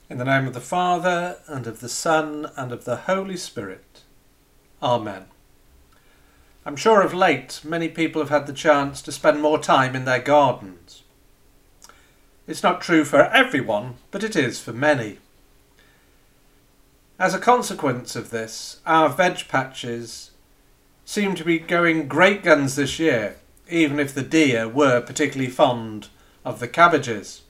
In the name of the Father, and of the Son, and of the Holy Spirit. Amen. I'm sure of late many people have had the chance to spend more time in their gardens. It's not true for everyone, but it is for many. As a consequence of this, our veg patches seem to be going great guns this year, even if the deer were particularly fond of the cabbages.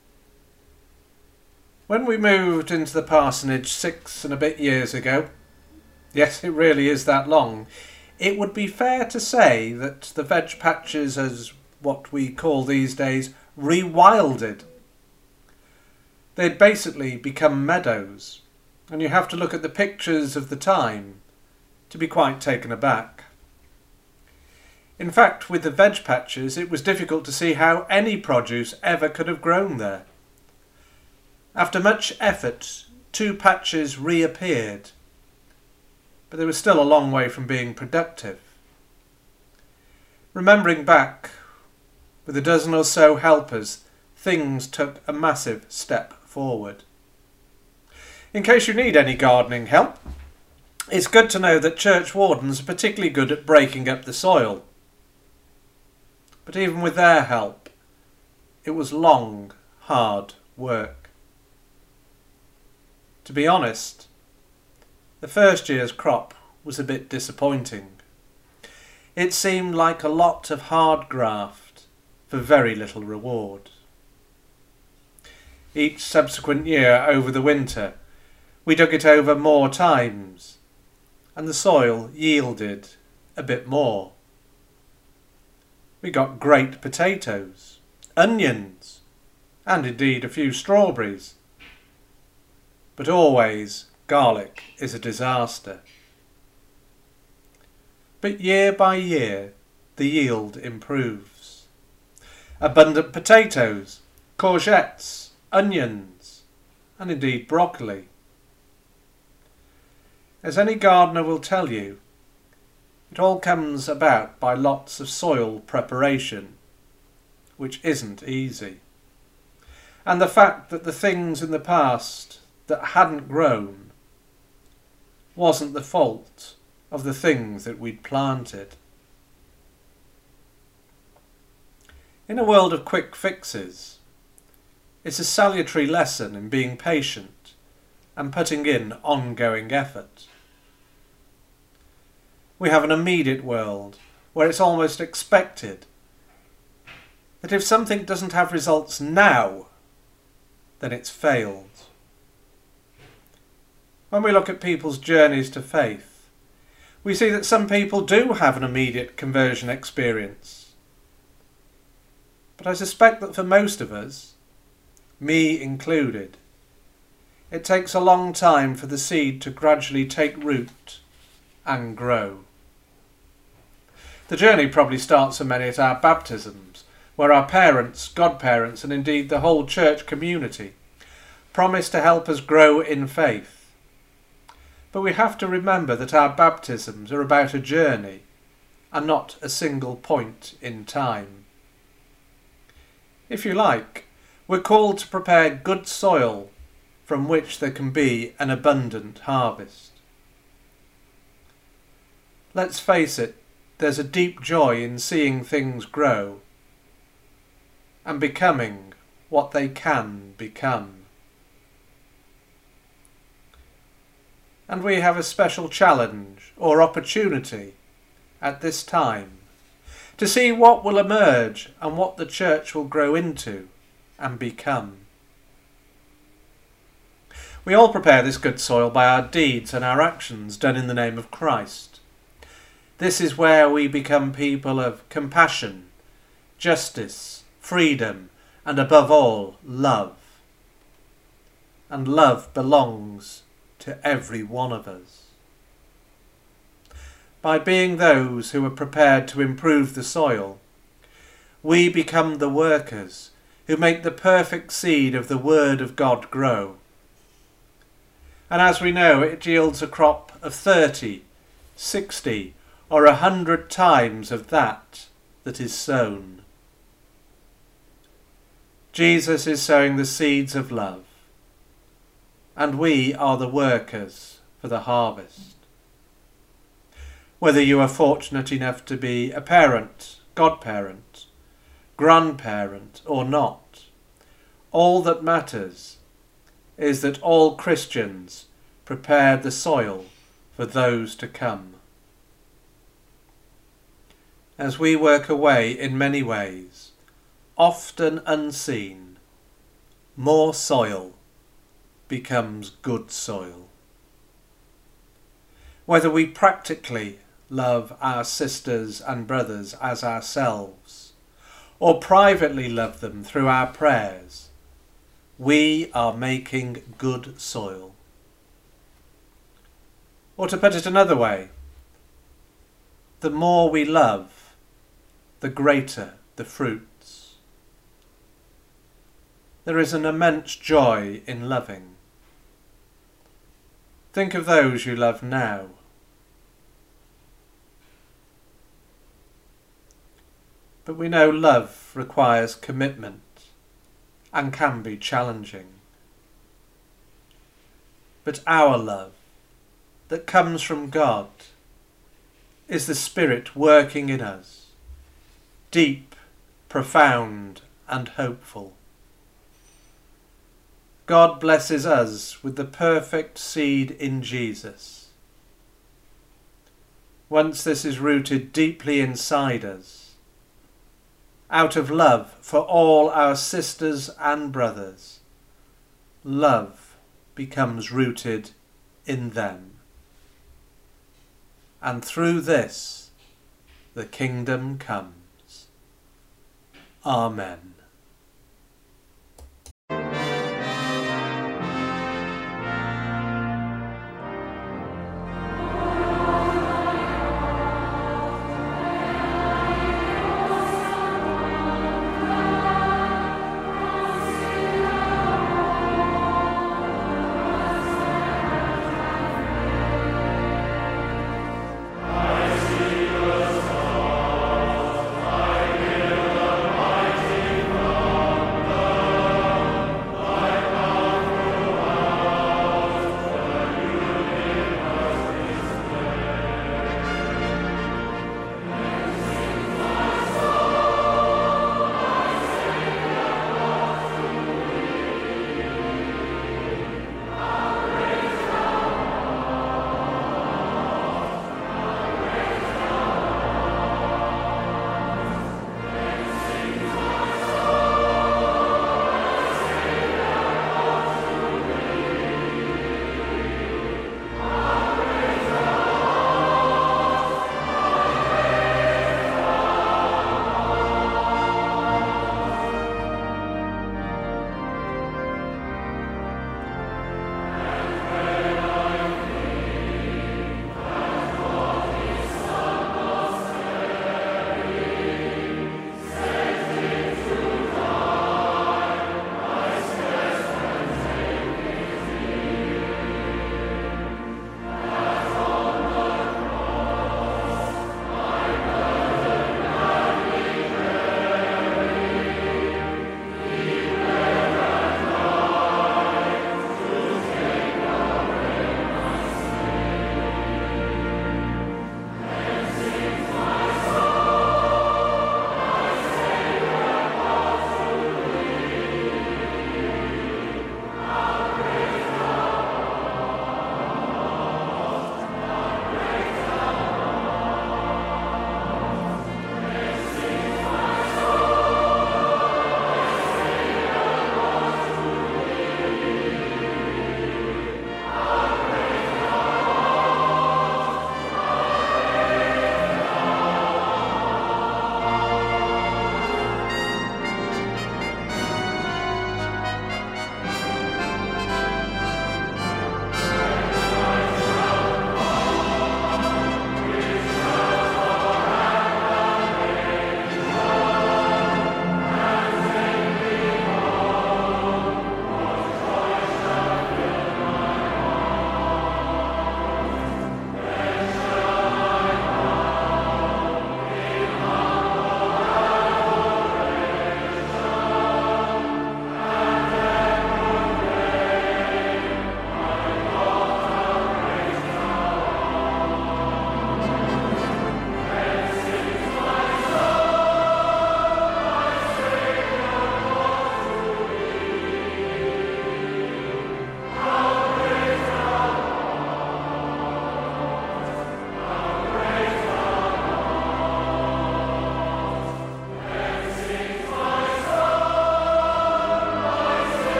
When we moved into the parsonage 6 and a bit years ago, yes, it really is that long, it would be fair to say that the veg patches, as what we call these days, rewilded. They'd basically become meadows, and you have to look at the pictures of the time to be quite taken aback. In fact, with the veg patches, it was difficult to see how any produce ever could have grown there. After much effort, 2 patches reappeared, but they were still a long way from being productive. Remembering back, with a dozen or so helpers, things took a massive step forward. In case you need any gardening help, it's good to know that church wardens are particularly good at breaking up the soil. But even with their help, it was long, hard work. To be honest, the first year's crop was a bit disappointing. It seemed like a lot of hard graft for very little reward. Each subsequent year over the winter, we dug it over more times, and the soil yielded a bit more. We got great potatoes, onions, and indeed a few strawberries. But always, garlic is a disaster. But year by year, the yield improves. Abundant potatoes, courgettes, onions, and indeed broccoli. As any gardener will tell you, it all comes about by lots of soil preparation, which isn't easy. And the fact that the things in the past that hadn't grown wasn't the fault of the things that we'd planted. In a world of quick fixes, it's a salutary lesson in being patient and putting in ongoing effort. We have an immediate world where it's almost expected that if something doesn't have results now, then it's failed. When we look at people's journeys to faith, we see that some people do have an immediate conversion experience. But I suspect that for most of us, me included, it takes a long time for the seed to gradually take root and grow. The journey probably starts for many at our baptisms, where our parents, godparents, and indeed the whole church community promise to help us grow in faith. But we have to remember that our baptisms are about a journey and not a single point in time. If you like, we're called to prepare good soil from which there can be an abundant harvest. Let's face it, there's a deep joy in seeing things grow and becoming what they can become. And we have a special challenge or opportunity at this time to see what will emerge and what the church will grow into and become. We all prepare this good soil by our deeds and our actions done in the name of Christ. This is where we become people of compassion, justice, freedom, and above all, love. And love belongs to every one of us. By being those who are prepared to improve the soil, we become the workers who make the perfect seed of the Word of God grow. And as we know, it yields a crop of 30, 60, or 100 times of that is sown. Jesus is sowing the seeds of love. and we are the workers for the harvest. Whether you are fortunate enough to be a parent, godparent, grandparent or not, all that matters is that all Christians prepare the soil for those to come. As we work away in many ways, often unseen, more soil becomes good soil. Whether we practically love our sisters and brothers as ourselves, or privately love them through our prayers, we are making good soil. Or to put it another way, the more we love, the greater the fruits. There is an immense joy in loving. Think of those you love now. But we know love requires commitment and can be challenging. But our love, that comes from God, is the Spirit working in us, deep, profound and hopeful. God blesses us with the perfect seed in Jesus. Once this is rooted deeply inside us, out of love for all our sisters and brothers, love becomes rooted in them. And through this, the kingdom comes. Amen.